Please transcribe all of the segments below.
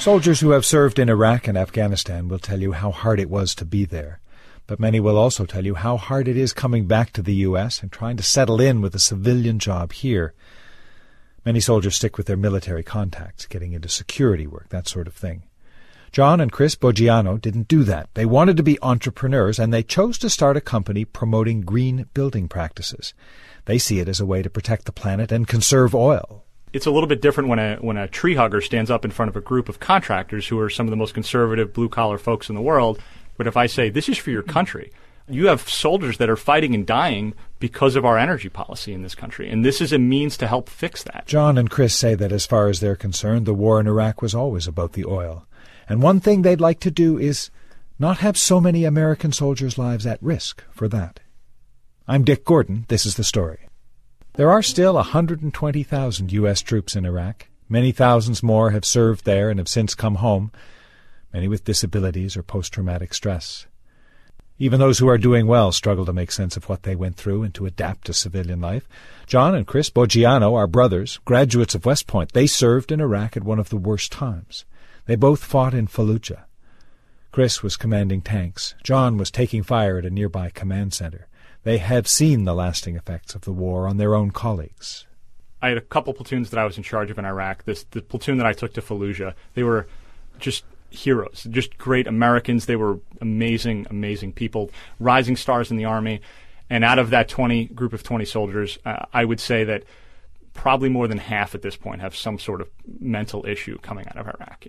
Soldiers who have served in Iraq and Afghanistan will tell you how hard it was to be there. But many will also tell you how hard it is coming back to the U.S. and trying to settle in with a civilian job here. Many soldiers stick with their military contacts, getting into security work, that sort of thing. John and Chris Boggiano didn't do that. They wanted to be entrepreneurs, and they chose to start a company promoting green building practices. They see it as a way to protect the planet and conserve oil. It's a little bit different when a tree hugger stands up in front of a group of contractors who are some of the most conservative blue-collar folks in the world. But if I say, this is for your country, you have soldiers that are fighting and dying because of our energy policy in this country, and this is a means to help fix that. John and Chris say that as far as they're concerned, the war in Iraq was always about the oil. And one thing they'd like to do is not have so many American soldiers' lives at risk for that. I'm Dick Gordon. This is The Story. There are still 120,000 U.S. troops in Iraq. Many thousands more have served there and have since come home, many with disabilities or post-traumatic stress. Even those who are doing well struggle to make sense of what they went through and to adapt to civilian life. John and Chris Boggiano are brothers, graduates of West Point. They served in Iraq at one of the worst times. They both fought in Fallujah. Chris was commanding tanks. John was taking fire at a nearby command center. They have seen the lasting effects of the war on their own colleagues. I had a couple platoons that I was in charge of in Iraq. The platoon that I took to Fallujah, they were just heroes, just great Americans. They were amazing, amazing people, rising stars in the Army. And out of that group of 20 soldiers, I would say that probably more than half at this point have some sort of mental issue coming out of Iraq.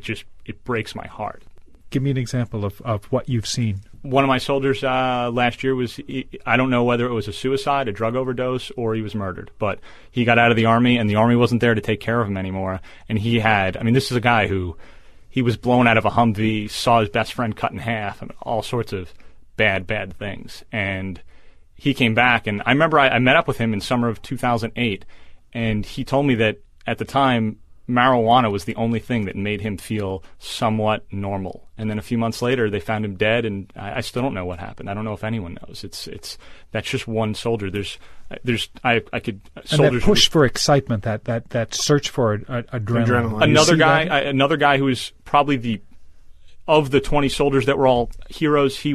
It breaks my heart. Give me an example of what you've seen. One of my soldiers last year I don't know whether it was a suicide, a drug overdose, or he was murdered, but he got out of the Army, and the Army wasn't there to take care of him anymore. And this is a guy who, he was blown out of a Humvee, saw his best friend cut in half, and all sorts of bad things. And he came back, and I remember I met up with him in summer of 2008, and he told me that at the time, marijuana was the only thing that made him feel somewhat normal. And then a few months later, they found him dead, and I still don't know what happened. I don't know if anyone knows. That's just one soldier. I could soldiers. And that push for excitement, that search for adrenaline. Another guy who was probably of the 20 soldiers that were all heroes, he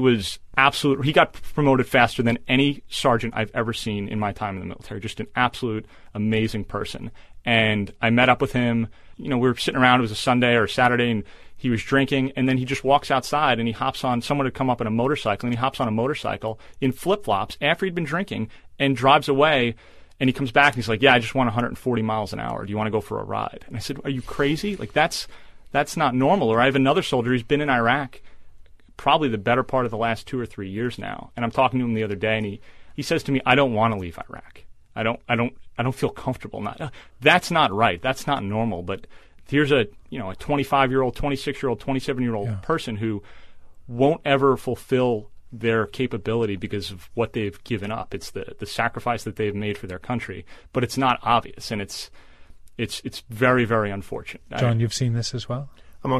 got promoted faster than any sergeant I've ever seen in my time in the military. Just an absolute amazing person. And I met up with him. We were sitting around. It was a Sunday or a Saturday, and he was drinking. And then he just walks outside, and he hops on. Someone had come up in a motorcycle, and he hops on a motorcycle in flip-flops after he'd been drinking and drives away. And he comes back, and he's like, "Yeah, I just want 140 miles an hour. Do you want to go for a ride?" And I said, "Are you crazy? Like, that's not normal." Or I have another soldier who's been in Iraq probably the better part of the last 2 or 3 years now. And I'm talking to him the other day, and he says to me, "I don't want to leave Iraq. I don't feel comfortable." That's not right. That's not normal. But here's a 25-year-old, 26-year-old, 27-year-old person who won't ever fulfill their capability because of what they've given up. It's the sacrifice that they've made for their country, but it's not obvious, and it's very, very unfortunate. John, you've seen this as well?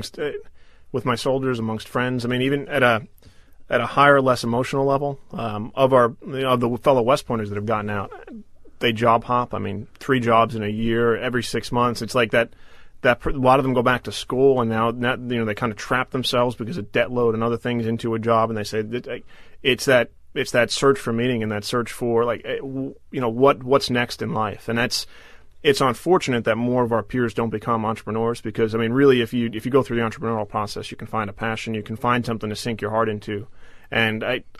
With my soldiers, amongst friends. I mean, even at a higher, less emotional level, of the fellow West Pointers that have gotten out, they job hop. I mean, 3 jobs in a year, every 6 months. It's like that a lot of them go back to school, and now they kind of trap themselves because of debt load and other things into a job, and they say that it's that search for meaning and that search for what's next in life. And it's unfortunate that more of our peers don't become entrepreneurs, because, I mean, really, if you go through the entrepreneurial process, you can find a passion, you can find something to sink your heart into. And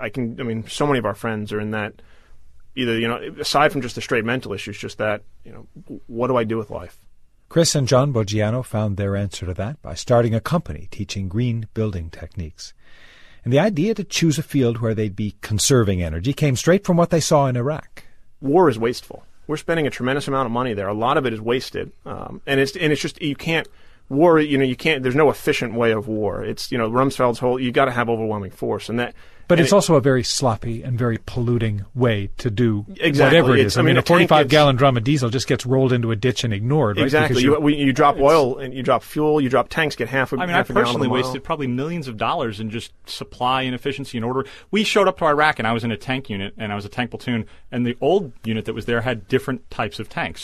so many of our friends are in that, either, aside from just the straight mental issues, just that, what do I do with life? Chris and John Boggiano found their answer to that by starting a company teaching green building techniques. And the idea to choose a field where they'd be conserving energy came straight from what they saw in Iraq. War is wasteful. We're spending a tremendous amount of money there. A lot of it is wasted, and it's just, you can't war. You can't. There's no efficient way of war. It's Rumsfeld's whole. You got to have overwhelming force, But it's also a very sloppy and very polluting way to do exactly. Whatever it is. I mean, a 45-gallon drum of diesel just gets rolled into a ditch and ignored. Exactly. Right? You drop oil and you drop fuel. You drop tanks. Get half. I personally wasted probably millions of dollars in just supply inefficiency and order. We showed up to Iraq, and I was in a tank unit, and I was a tank platoon, and the old unit that was there had different types of tanks. So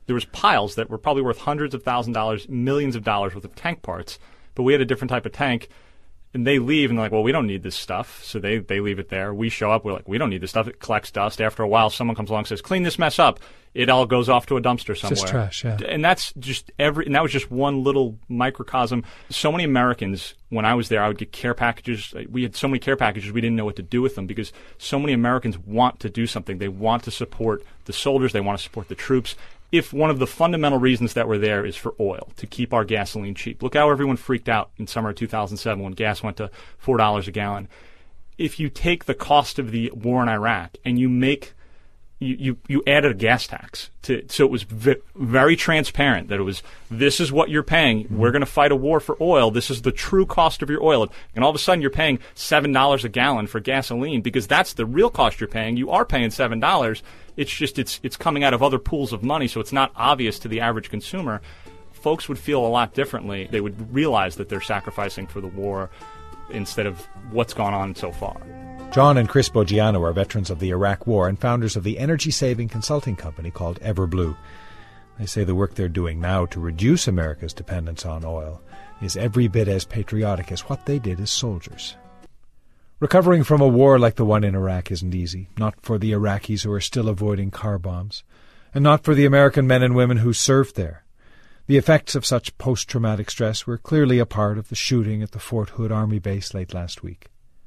there was piles that were probably worth hundreds of thousands of dollars, millions of dollars worth of tank parts, but we had a different type of tank. And they leave, and they're like, well, we don't need this stuff. So they leave it there. We show up. We're like, we don't need this stuff. It collects dust. After a while, someone comes along and says, clean this mess up. It all goes off to a dumpster somewhere. Just trash, yeah. And that's just and that was just one little microcosm. So many Americans, when I was there, I would get care packages. We had so many care packages, we didn't know what to do with them because so many Americans want to do something. They want to support the soldiers. They want to support the troops. If one of the fundamental reasons that we're there is for oil, to keep our gasoline cheap. Look how everyone freaked out in summer of 2007 when gas went to $4 a gallon. If you take the cost of the war in Iraq and you make you added a gas tax so it was very transparent that it was, this is what you're paying. We're going to fight a war for oil. This is the true cost of your oil. And all of a sudden you're paying $7 a gallon for gasoline because that's the real cost you're paying. You are paying $7. It's just it's coming out of other pools of money, so it's not obvious to the average consumer. Folks would feel a lot differently. They would realize that they're sacrificing for the war instead of what's gone on so far. John and Chris Boggiano are veterans of the Iraq War and founders of the energy-saving consulting company called Everblue. They say the work they're doing now to reduce America's dependence on oil is every bit as patriotic as what they did as soldiers. Recovering from a war like the one in Iraq isn't easy, not for the Iraqis who are still avoiding car bombs, and not for the American men and women who served there. The effects of such post-traumatic stress were clearly a part of the shooting at the Fort Hood Army base late last week.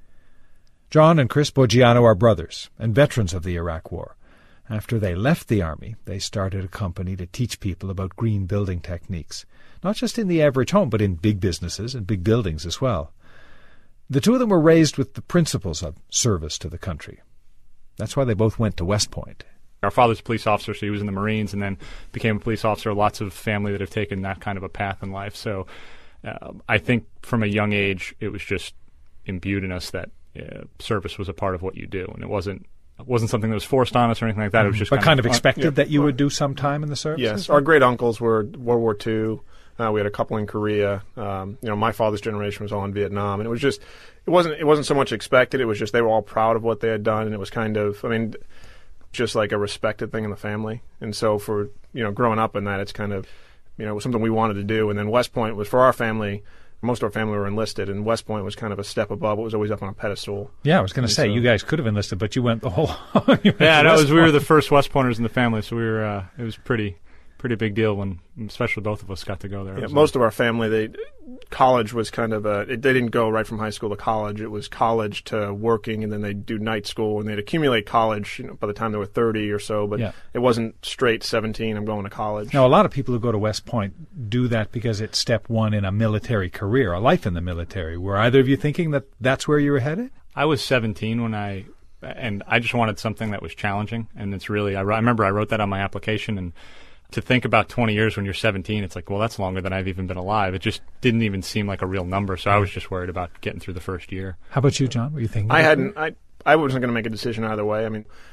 John and Chris Boggiano are brothers and veterans of the Iraq War. After they left the Army, they started a company to teach people about green building techniques, not just in the average home, but in big businesses and big buildings as well. The two of them were raised with the principles of service to the country. That's why they both went to West Point. Our father's a police officer, so he was in the Marines and then became a police officer. Lots of family that have taken that kind of a path in life. So I think from a young age, it was just imbued in us that service was a part of what you do, and it wasn't something that was forced on us or anything like that. It was just kind of expected that you would do some time in the service. Yes, our great uncles were World War II. We had a couple in Korea. My father's generation was all in Vietnam, and it wasn't so much expected. It was just they were all proud of what they had done, and it was kind of, just like a respected thing in the family. And so for growing up in that, it's kind of it was something we wanted to do. And then West Point was for our family. Most of our family were enlisted, and West Point was kind of a step above. It was always up on a pedestal. Yeah, I was going to say, you guys could have enlisted, but you went the whole... we were the first West Pointers in the family, so we were. It was pretty big deal when, especially both of us, got to go there. Yeah, most of our family, college was kind of they didn't go right from high school to college. It was college to working, and then they'd do night school, and they'd accumulate college by the time they were 30 or so, but It wasn't straight 17, I'm going to college. Now, a lot of people who go to West Point do that because it's step one in a military career, a life in the military. Were either of you thinking that that's where you were headed? I was 17 and I just wanted something that was challenging, and it's really, I remember I wrote that on my application, and to think about 20 years when you're 17, it's like, well, that's longer than I've even been alive. It just didn't even seem like a real number, so I was just worried about getting through the first year. How about you, John? Were you thinking? I wasn't going to make a decision either way.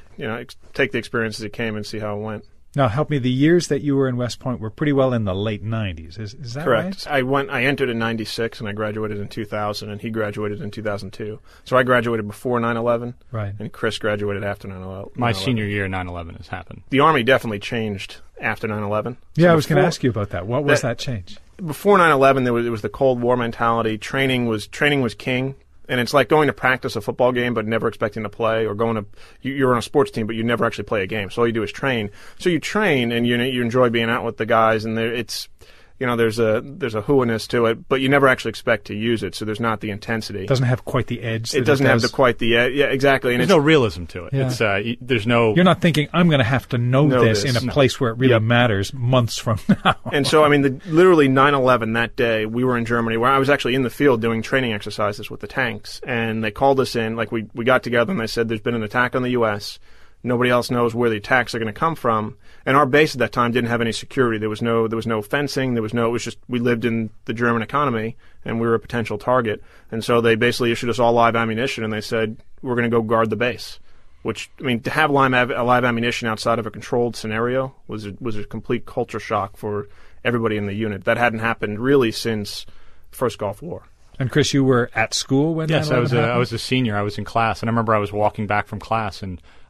Take the experience as it came and see how it went. Now, help me. The years that you were in West Point were pretty well in the late 90s. Is that correct? Right? I entered in 96, and I graduated in 2000, and he graduated in 2002. So I graduated before 9/11, right? And Chris graduated after 9/11. My senior year, 9/11 has happened. The Army definitely changed after 9/11. Yeah, I was going to ask you about that. What was that change? Before 9/11, it was the Cold War mentality. Training was king. And it's like going to practice a football game but never expecting to play, or you're on a sports team but you never actually play a game. So all you do is train. So you train and you enjoy being out with the guys, and there's a hoo-ness to it, but you never actually expect to use it, so there's not the intensity. It doesn't have quite the edge. It doesn't have quite the edge. Yeah, exactly. And there's no realism to it. Yeah. There's no... You're not thinking, I'm going to have to know this in a place where it really matters months from now. And so, literally 9/11 that day, we were in Germany, where I was actually in the field doing training exercises with the tanks, and they called us in, we got together and they said, there's been an attack on the U.S., nobody else knows where the attacks are going to come from. And our base at that time didn't have any security. There was no fencing. It was just, we lived in the German economy, and we were a potential target. And so they basically issued us all live ammunition, and they said, we're going to go guard the base. Which, to have live ammunition outside of a controlled scenario was a complete culture shock for everybody in the unit. That hadn't happened really since the first Gulf War. And Chris, you were at school when Yes, I was a senior. I was in class, and I remember I was walking back from class, and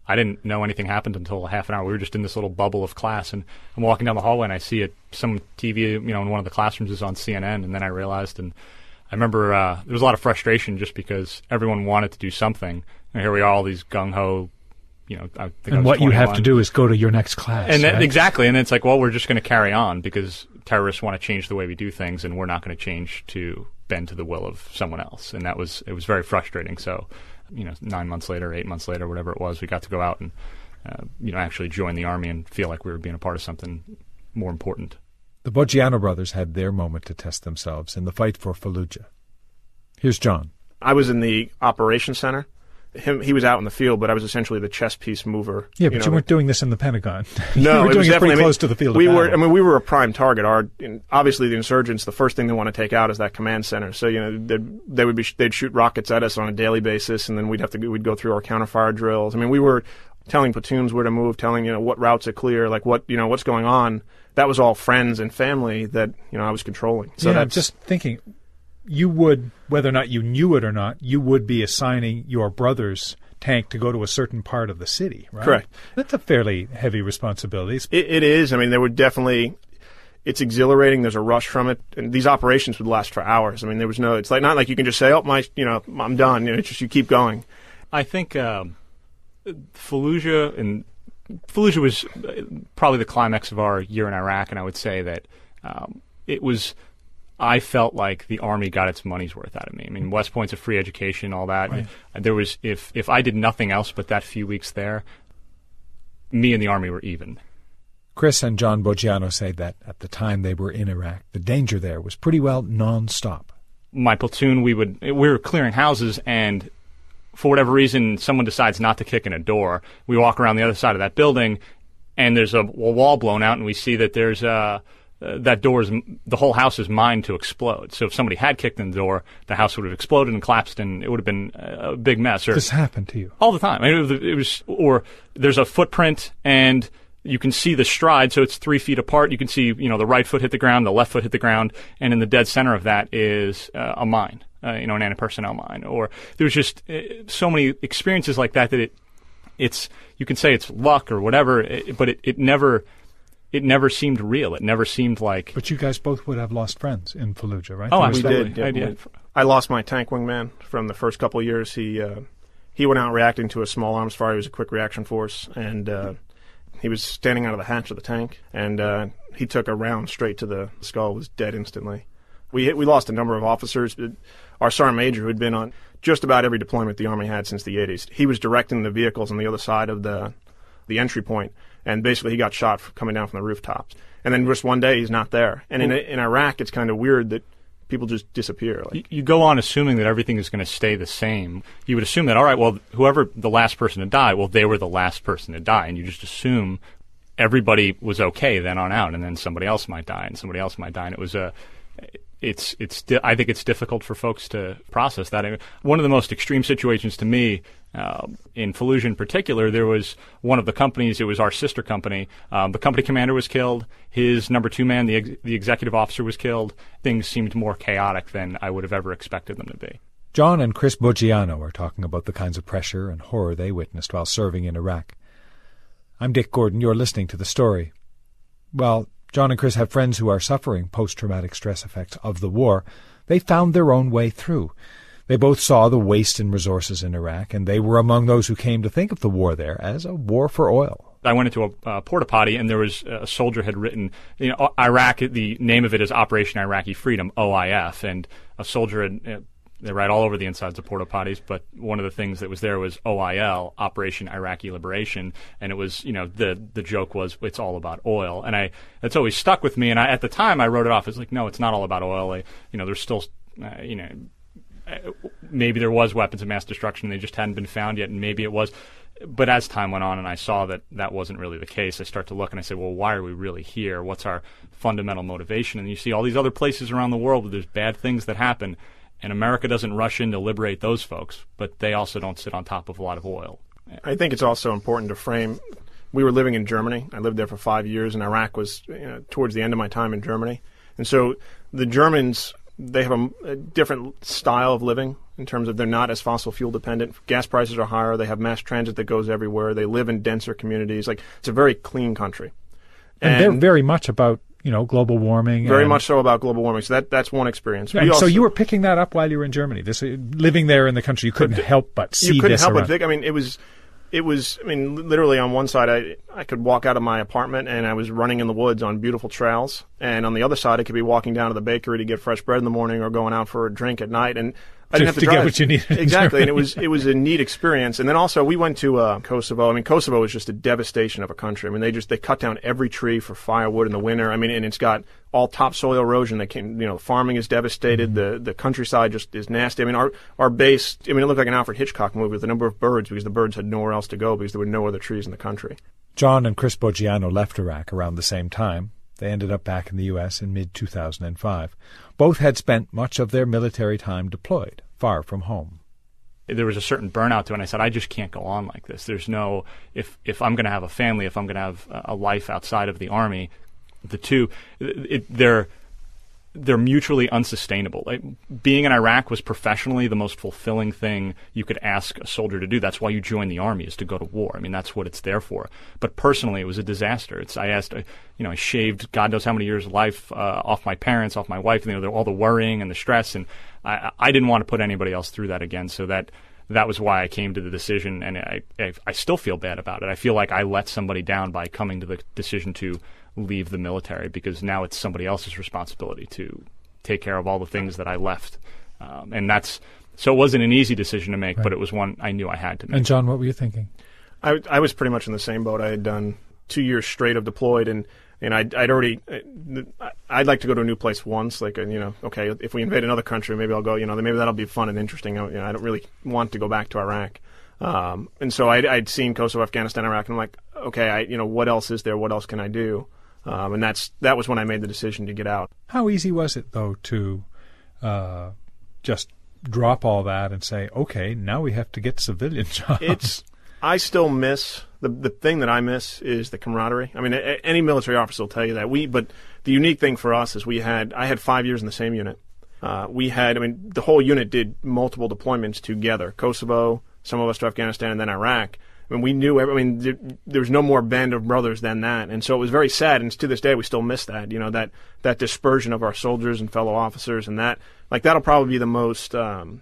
I didn't know anything happened until half an hour. We were just in this little bubble of class, and I'm walking down the hallway, and I see some TV, in one of the classrooms is on CNN, and then I realized, and I remember there was a lot of frustration just because everyone wanted to do something, and here we are, all these gung-ho, I think and what 21. You have to do is go to your next class. And right? Exactly, and it's like, well, we're just going to carry on because terrorists want to change the way we do things, and we're not going to change to bend to the will of someone else, and it was very frustrating. So, 9 months later, 8 months later, whatever it was, we got to go out and actually join the Army and feel like we were being a part of something more important. The Boggiano brothers had their moment to test themselves in the fight for Fallujah. Here's John. I was in the operations center. He was out in the field, but I was essentially the chess piece mover. Yeah, but you weren't doing this in the Pentagon. No, you were doing it pretty close to the field of battle. We were a prime target. Obviously, the insurgents, the first thing they want to take out is that command center. So they'd shoot rockets at us on a daily basis, and then we'd go through our counterfire drills. I mean, we were telling platoons where to move, telling what routes are clear, like what's going on. That was all friends and family that I was controlling. So I'm just thinking. You would, whether or not you knew it or not, you would be assigning your brother's tank to go to a certain part of the city, right? Correct. That's a fairly heavy responsibility. It is. I mean, there would definitely... It's exhilarating. There's a rush from it. And these operations would last for hours. I mean, there was no... It's not like you can just say, I'm done. It's just you keep going. I think Fallujah was probably the climax of our year in Iraq, and I would say that it was... I felt like the Army got its money's worth out of me. I mean, West Point's a free education, all that. Right. There was, if I did nothing else but that few weeks there, me and the Army were even. Chris and John Boggiano say that at the time they were in Iraq, the danger there was pretty well nonstop. My platoon, we were clearing houses, and for whatever reason, someone decides not to kick in a door. We walk around the other side of that building, and there's a wall blown out, and we see that there's the whole house is mined to explode. So if somebody had kicked in the door, the house would have exploded and collapsed, and it would have been a big mess. This happened to you all the time. I mean, it was, or there's a footprint, and you can see the stride, so it's 3 feet apart. You can see, the right foot hit the ground, the left foot hit the ground, and in the dead center of that is a mine, an anti-personnel mine. Or there was just so many experiences like that it's you can say it's luck or whatever, but it never seemed real. It never seemed like... But you guys both would have lost friends in Fallujah, right? Oh, we did. I did. I lost my tank wingman from the first couple of years. He went out reacting to a small arms fire. He was a quick reaction force, and he was standing out of the hatch of the tank, and he took a round straight to the skull, was dead instantly. We lost a number of officers. Our sergeant major, who had been on just about every deployment the Army had since the 80s, he was directing the vehicles on the other side of the entry point. And basically, he got shot coming down from the rooftops. And then just one day, he's not there. And in Iraq, it's kind of weird that people just disappear. You go on assuming that everything is going to stay the same. You would assume that, all right, well, whoever the last person to die, well, they were the last person to die. And you just assume everybody was okay then on out. And then somebody else might die, and somebody else might die. And it was I think it's difficult for folks to process that. I mean, one of the most extreme situations to me, in Fallujah in particular, there was one of the companies, it was our sister company, the company commander was killed, his number 2 man, the executive officer was killed. Things seemed more chaotic than I would have ever expected them to be. John and Chris Boggiano are talking about the kinds of pressure and horror they witnessed while serving in Iraq. I'm Dick Gordon. You're listening to The Story. Well, John and Chris have friends who are suffering post-traumatic stress effects of the war. They found their own way through. They both saw the waste in resources in Iraq, and they were among those who came to think of the war there as a war for oil. I went into a porta potty, and there was a soldier had written, Iraq, the name of it is Operation Iraqi Freedom, OIF, and a soldier had, they write all over the insides of porta potties, but one of the things that was there was OIL, Operation Iraqi Liberation, and it was, the joke was, it's all about oil. And that's always stuck with me, and at the time I wrote it off as like, no, it's not all about oil. There's still, maybe there was weapons of mass destruction, and they just hadn't been found yet, and maybe it was. But as time went on and I saw that wasn't really the case, I start to look and I say, well, why are we really here? What's our fundamental motivation? And you see all these other places around the world where there's bad things that happen, and America doesn't rush in to liberate those folks, but they also don't sit on top of a lot of oil. I think it's also important to frame, we were living in Germany. I lived there for 5 years, and Iraq was towards the end of my time in Germany. And so the Germans, they have a different style of living in terms of they're not as fossil fuel dependent. Gas prices are higher. They have mass transit that goes everywhere. They live in denser communities. Like, it's a very clean country. And they're very much about, global warming. Very much so about global warming. So that's one experience. Yeah, so you were picking that up while you were in Germany. Living there in the country, you couldn't help but see this. You couldn't help around. but think. I mean, it was. Literally on one side, I could walk out of my apartment and I was running in the woods on beautiful trails. And on the other side, I could be walking down to the bakery to get fresh bread in the morning or going out for a drink at night. And I didn't have to drive. Get what you needed. Exactly. And it was a neat experience. And then also we went to Kosovo. I mean, Kosovo was just a devastation of a country. I mean, they cut down every tree for firewood in the winter. I mean, and it's got all topsoil erosion. Farming is devastated. The countryside just is nasty. I mean, our base, it looked like an Alfred Hitchcock movie with a number of birds because the birds had nowhere else to go because there were no other trees in the country. John and Chris Boggiano left Iraq around the same time. They ended up back in the U.S. in mid-2005. Both had spent much of their military time deployed, far from home. There was a certain burnout to it, and I said, I just can't go on like this. There's no, if I'm going to have a family, if I'm going to have a life outside of the Army, the two, they're mutually unsustainable. Being in Iraq was professionally the most fulfilling thing you could ask a soldier to do. That's why you join the Army, is to go to war. I mean, that's what it's there for. But personally, it was a disaster. I shaved God knows how many years of life off my parents, off my wife, all the worrying and the stress, and I didn't want to put anybody else through that again. So that was why I came to the decision, and I still feel bad about it. I feel like I let somebody down by coming to the decision to leave the military, because now it's somebody else's responsibility to take care of all the things that I left. So it wasn't an easy decision to make, right, but it was one I knew I had to make. And John, what were you thinking? I was pretty much in the same boat. I had done 2 years straight of deployed, and I'd like to go to a new place once. Okay, if we invade another country, maybe I'll go. Maybe that'll be fun and interesting. I don't really want to go back to Iraq. And so I'd seen Kosovo, Afghanistan, Iraq, and I'm like, okay, what else is there? What else can I do? And that was when I made the decision to get out. How easy was it, though, to just drop all that and say, okay, now we have to get civilian jobs? I still miss, the thing that I miss is the camaraderie. I mean, any military officer will tell you that. But the unique thing for us is I had 5 years in the same unit. The whole unit did multiple deployments together. Kosovo, some of us to Afghanistan, and then Iraq. We knew, there was no more band of brothers than that. And so it was very sad, and to this day we still miss that, that dispersion of our soldiers and fellow officers, and that'll probably be the most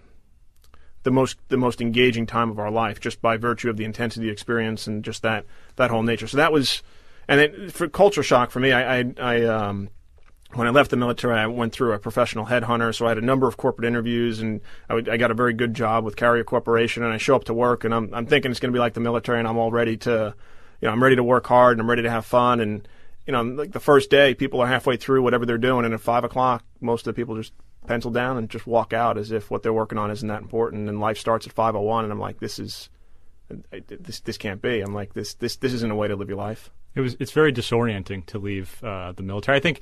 engaging time of our life, just by virtue of the intensity of the experience and just that whole nature. So that was, and then for culture shock for me, when I left the military, I went through a professional headhunter, so I had a number of corporate interviews, and I got a very good job with Carrier Corporation, and I show up to work, and I'm thinking it's going to be like the military, and I'm all ready to, I'm ready to work hard, and I'm ready to have fun, and, like the first day, people are halfway through whatever they're doing, and at 5 o'clock, most of the people just pencil down and just walk out as if what they're working on isn't that important, and life starts at 5:01, and I'm like, this can't be. I'm like, this isn't a way to live your life. It's very disorienting to leave the military. I think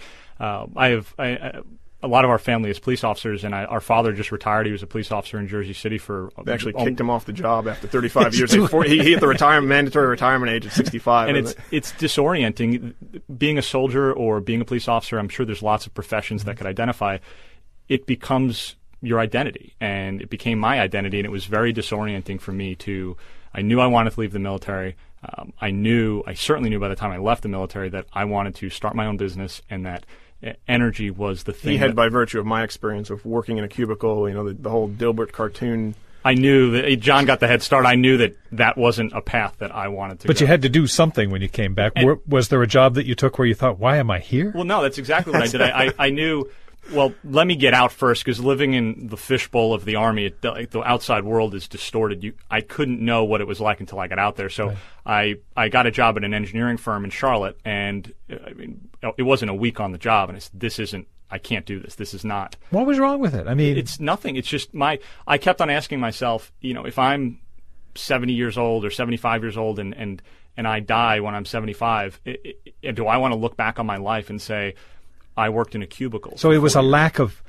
a lot of our family is police officers, and our father just retired. He was a police officer in Jersey City for. They actually kicked him off the job after 35 years. He hit the mandatory retirement age at 65. And it's disorienting. Being a soldier or being a police officer, I'm sure there's lots of professions that could identify. It becomes your identity, and it became my identity, and it was very disorienting for me to. I knew I wanted to leave the military. I certainly knew by the time I left the military that I wanted to start my own business, and that energy was the thing. He had, by virtue of my experience of working in a cubicle, the whole Dilbert cartoon. I knew that John got the head start. I knew that wasn't a path that I wanted to go. But you had to do something when you came back. Was there a job that you took where you thought, why am I here? Well, no, that's exactly what I did. I knew, well, let me get out first, because living in the fishbowl of the Army, the outside world is distorted. I couldn't know what it was like until I got out there. So right. I got a job at an engineering firm in Charlotte, and it wasn't a week on the job, and I can't do this. This is not. What was wrong with it? It's nothing. It's just I kept on asking myself, if I'm 70 years old or 75 years old and I die when I'm 75, do I want to look back on my life and say, I worked in a cubicle? So it was a lack of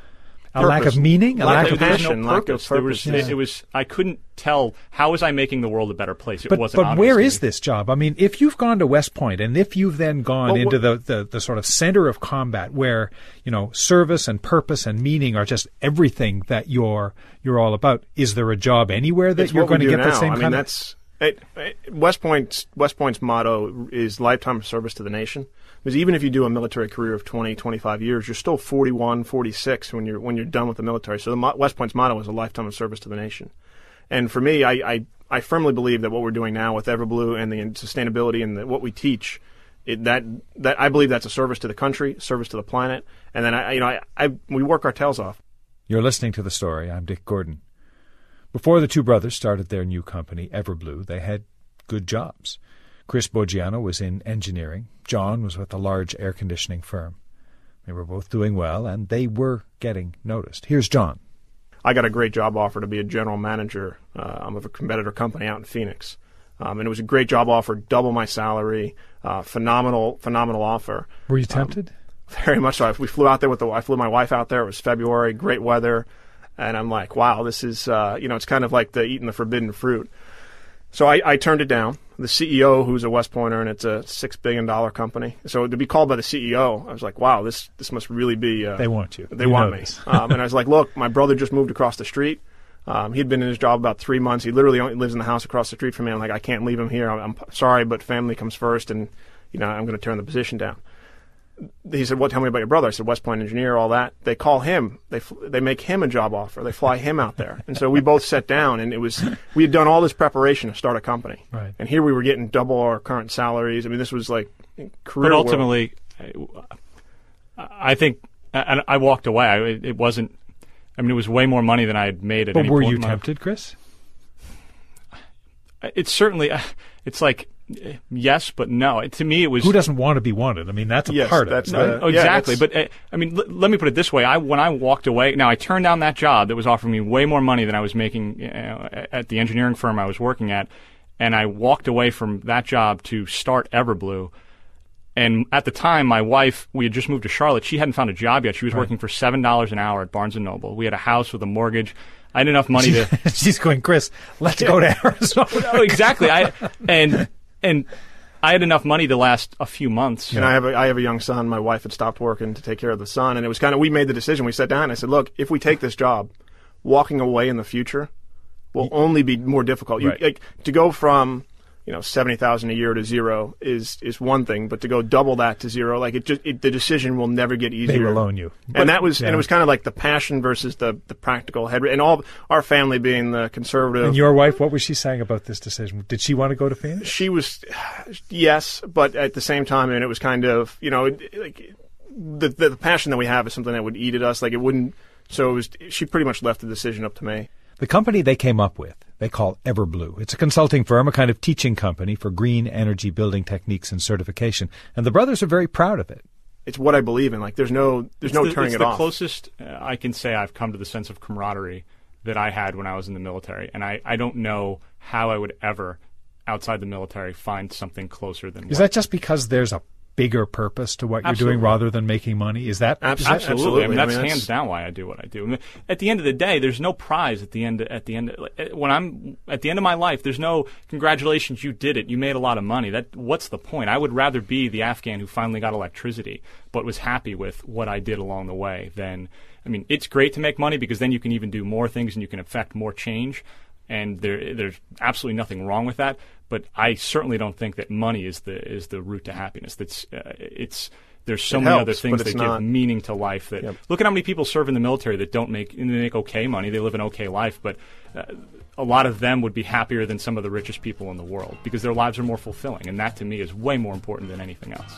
A lack of meaning? A lack of passion, no lack of purpose. purpose. It was. I couldn't tell how was I making the world a better place. It wasn't. But obvious where to is me. this job? I mean, if you've gone to West Point and if you've then gone into the sort of center of combat where, service and purpose and meaning are just everything that you're all about, is there a job anywhere that you're going to get the same kind of... West Point's motto is lifetime of service to the nation. Because even if you do a military career of 20, 25 years, you're still 41, 46 when you're done with the military. So West Point's motto is a lifetime of service to the nation. And for me, I firmly believe that what we're doing now with Everblue and the sustainability and what we teach, that I believe that's a service to the country, service to the planet. And then we work our tails off. You're listening to The Story. I'm Dick Gordon. Before the two brothers started their new company, Everblue, they had good jobs. Chris Boggiano was in engineering. John was with a large air conditioning firm. They were both doing well, and they were getting noticed. Here's John. I got a great job offer to be a general manager of a competitor company out in Phoenix. And it was a great job offer, double my salary, phenomenal offer. Were you tempted? Very much so. We flew out there I flew my wife out there. It was February, great weather. And I'm like, wow, this is, it's kind of like eating the forbidden fruit. So I turned it down. The CEO, who's a West Pointer, and it's a $6 billion company. So to be called by the CEO, I was like, wow, this must really be... they want you. They want me. And I was like, look, my brother just moved across the street. He'd been in his job about 3 months. He literally only lives in the house across the street from me. I'm like, I can't leave him here. I'm sorry, but family comes first, and I'm going to turn the position down. He said, well, tell me about your brother. I said, West Point engineer, all that. They call him. They make him a job offer. They fly him out there. And so we both sat down, and we had done all this preparation to start a company. Right. And here we were getting double our current salaries. I mean, this was like career. But ultimately, I think, and I walked away. It wasn't, it was way more money than I had made at any point. But were you tempted, Chris? It's certainly, it's like, yes, but no. To me, it was... Who doesn't want to be wanted? I mean, that's a part of it. Exactly. But, let me put it this way. When I walked away... Now, I turned down that job that was offering me way more money than I was making at the engineering firm I was working at, and I walked away from that job to start Everblue. And at the time, my wife, we had just moved to Charlotte. She hadn't found a job yet. She was working for $7 an hour at Barnes & Noble. We had a house with a mortgage. I had enough money to... She's going, Chris, let's go to Arizona. No, exactly. And I had enough money to last a few months. And I have a young son. My wife had stopped working to take care of the son, and it was kind of, we made the decision. We sat down and I said, look, if we take this job, walking away in the future will only be more difficult. Right. To go from $70,000 a year to zero is one thing, but to go double that to zero, the decision will never get easier. They will own you. And and it was kind of like the passion versus the practical head, and all our family being the conservative. And your wife, what was she saying about this decision? Did she want to go to Phoenix? She was, yes, but at the same time, and it was kind of, the passion that we have is something that would eat at us. It wouldn't. So she pretty much left the decision up to me. The company they came up with, they call Everblue. It's a consulting firm, a kind of teaching company for green energy building techniques and certification. And the brothers are very proud of it. It's what I believe in. There's no turning it off. It's the closest I can say I've come to the sense of camaraderie that I had when I was in the military. And I don't know how I would ever, outside the military, find something closer than Is that just because there's a bigger purpose to what you're doing rather than making money? Is that absolutely? That's hands down why I do what I do. At the end of the day, there's no prize at the end. When I'm at the end of my life, there's no congratulations, you did it, you made a lot of money. What's the point? I would rather be the Afghan who finally got electricity, but was happy with what I did along the way. It's great to make money because then you can even do more things and you can affect more change. And there's absolutely nothing wrong with that. But I certainly don't think that money is the route to happiness. There's so many other things that give meaning to life. Look at how many people serve in the military that don't make okay money. They live an okay life, but a lot of them would be happier than some of the richest people in the world because their lives are more fulfilling. And that to me is way more important than anything else.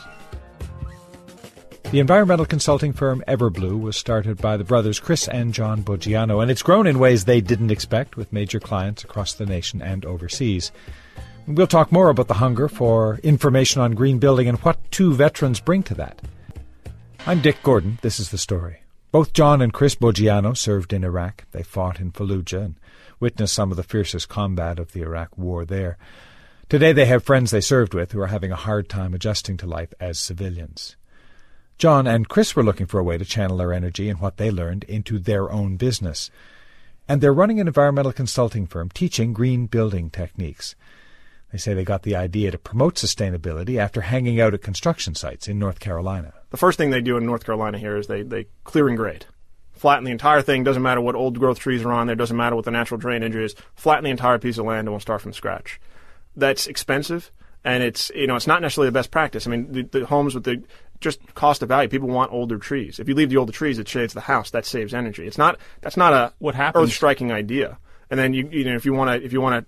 The environmental consulting firm Everblue was started by the brothers Chris and John Boggiano, and it's grown in ways they didn't expect with major clients across the nation and overseas. We'll talk more about the hunger for information on green building and what two veterans bring to that. I'm Dick Gordon. This is The Story. Both John and Chris Boggiano served in Iraq. They fought in Fallujah and witnessed some of the fiercest combat of the Iraq War there. Today they have friends they served with who are having a hard time adjusting to life as civilians. John and Chris were looking for a way to channel their energy and what they learned into their own business. And they're running an environmental consulting firm teaching green building techniques. They say they got the idea to promote sustainability after hanging out at construction sites in North Carolina. The first thing they do in North Carolina here is they clear and grade. Flatten the entire thing. Doesn't matter what old growth trees are on there. Doesn't matter what the natural drainage is. Flatten the entire piece of land and we'll start from scratch. That's expensive, and it's not necessarily the best practice. I mean, the homes with the just cost of value. People want older trees. If you leave the older trees, it shades the house. That saves energy. That's not a what happens earth-striking idea. And then if you want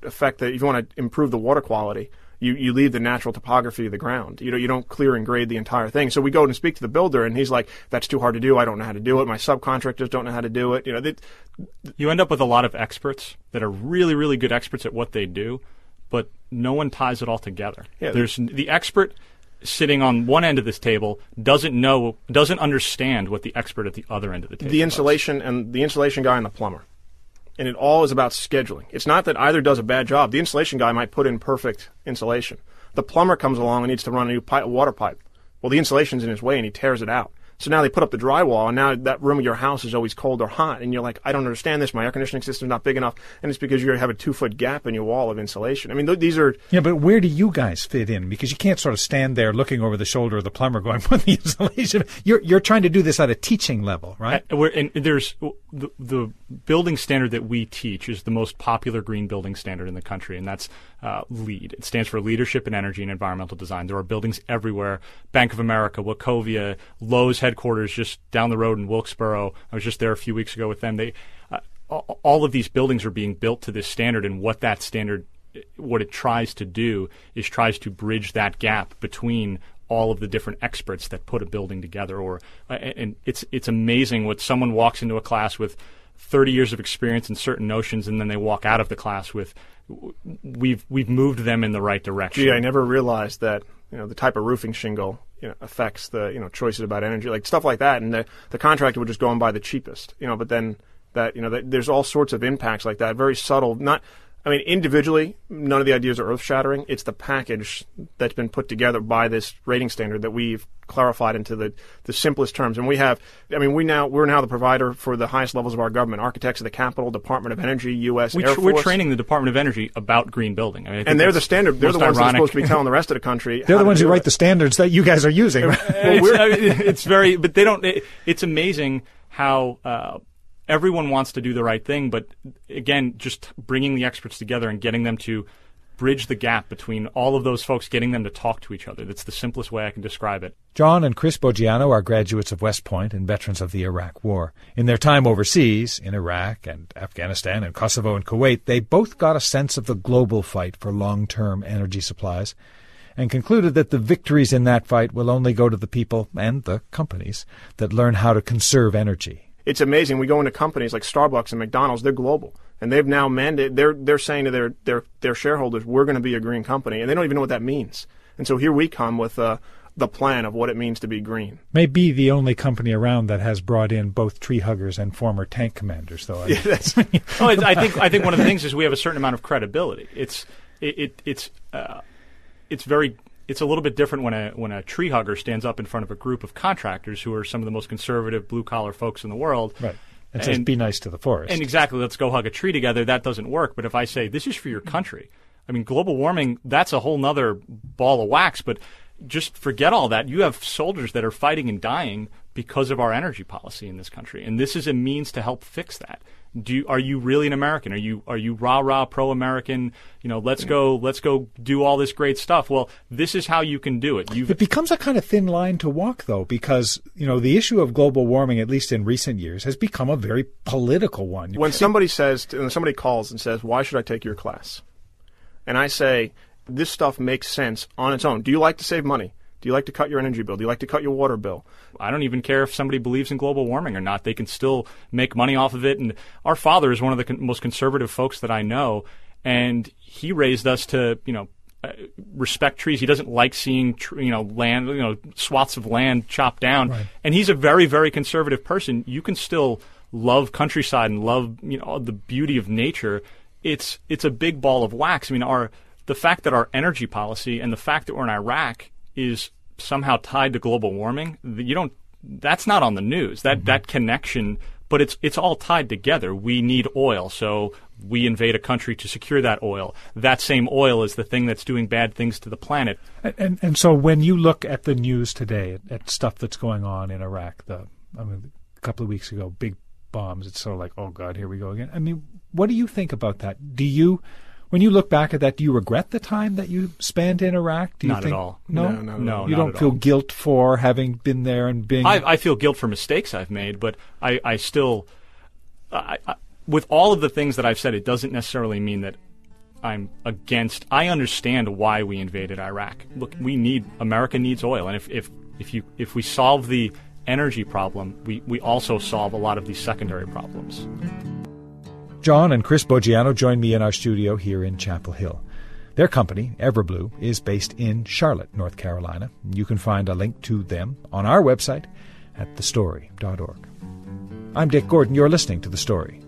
to improve the water quality, you leave the natural topography of the ground. You don't clear and grade the entire thing. So we go and speak to the builder, and he's like, "That's too hard to do. I don't know how to do it. My subcontractors don't know how to do it." You end up with a lot of experts that are really, really good experts at what they do, but no one ties it all together. Yeah, there's the expert sitting on one end of this table doesn't understand what the expert at the other end of the table the insulation does. And the insulation guy and the plumber. And it all is about scheduling. It's not that either does a bad job. The insulation guy might put in perfect insulation. The plumber comes along and needs to run a new water pipe. Well, the insulation's in his way and he tears it out. So now they put up the drywall, and now that room of your house is always cold or hot, and you're like, I don't understand this. My air conditioning system's not big enough, and it's because you have a 2-foot gap in your wall of insulation. I mean, these are... Yeah, but where do you guys fit in? Because you can't sort of stand there looking over the shoulder of the plumber going, put the insulation... You're trying to do this at a teaching level, right? And there's the building standard that we teach is the most popular green building standard in the country, and that's LEED. It stands for Leadership in Energy and Environmental Design. There are buildings everywhere. Bank of America, Wachovia, Lowe's headquarters just down the road in Wilkesboro. I was just there a few weeks ago with them. All of these buildings are being built to this standard, and what that standard, what it tries to do is tries to bridge that gap between all of the different experts that put a building together. And it's amazing what someone walks into a class with 30 years of experience in certain notions, and then they walk out of the class with, we've moved them in the right direction. Gee, I never realized that the type of roofing shingle affects the choices about energy, like stuff like that, and the contractor would just go and buy the cheapest. But then that there's all sorts of impacts like that, very subtle. Individually, none of the ideas are earth-shattering. It's the package that's been put together by this rating standard that we've clarified into the simplest terms. And we're now the provider for the highest levels of our government: architects of the Capitol, Department of Energy, U.S. Air Force. We're training the Department of Energy about green building. And they're the standard. They're the ones that are supposed to be telling the rest of the country. They're the ones who write the standards that you guys are using. It's amazing how. Everyone wants to do the right thing, but again, just bringing the experts together and getting them to bridge the gap between all of those folks, getting them to talk to each other. That's the simplest way I can describe it. John and Chris Boggiano are graduates of West Point and veterans of the Iraq War. In their time overseas, in Iraq and Afghanistan and Kosovo and Kuwait, they both got a sense of the global fight for long-term energy supplies and concluded that the victories in that fight will only go to the people and the companies that learn how to conserve energy. It's amazing. We go into companies like Starbucks and McDonald's. They're global, and they've now mandated. They're saying to their shareholders, "We're going to be a green company," and they don't even know what that means. And so here we come with the plan of what it means to be green. May be the only company around that has brought in both tree huggers and former tank commanders, though. I think one of the things is we have a certain amount of credibility. It's a little bit different when a tree hugger stands up in front of a group of contractors who are some of the most conservative blue-collar folks in the world. Right. And says, be nice to the forest. And exactly, let's go hug a tree together. That doesn't work. But if I say, this is for your country, global warming, that's a whole nother ball of wax. But just forget all that. You have soldiers that are fighting and dying because of our energy policy in this country. And this is a means to help fix that. Are you really an American? Are you rah-rah pro-American? Let's go do all this great stuff. Well, this is how you can do it. It becomes a kind of thin line to walk, though, because, the issue of global warming, at least in recent years, has become a very political one. When somebody calls and says, why should I take your class? And I say, this stuff makes sense on its own. Do you like to save money? Do you like to cut your energy bill? Do you like to cut your water bill? I don't even care if somebody believes in global warming or not. They can still make money off of it. And our father is one of the most conservative folks that I know, and he raised us to, respect trees. He doesn't like seeing, land, swaths of land chopped down. Right. And he's a very, very conservative person. You can still love countryside and love, the beauty of nature. It's a big ball of wax. The fact that our energy policy and the fact that we're in Iraq is somehow tied to global warming, that's not on the news. That connection, but it's all tied together. We need oil, so we invade a country to secure that oil. That same oil is the thing that's doing bad things to the planet. And so when you look at the news today, at stuff that's going on in Iraq, a couple of weeks ago, big bombs, it's sort of like, oh God, here we go again. I mean, what do you think about that? When you look back at that, do you regret the time that you spent in Iraq? Do you Not think, at all. No, you don't feel guilt for having been there and being... I feel guilt for mistakes I've made, but I still... with all of the things that I've said, it doesn't necessarily mean that I'm against... I understand why we invaded Iraq. Look, America needs oil, and if we solve the energy problem, we also solve a lot of these secondary problems. John and Chris Boggiano join me in our studio here in Chapel Hill. Their company, Everblue, is based in Charlotte, North Carolina. You can find a link to them on our website at thestory.org. I'm Dick Gordon. You're listening to The Story.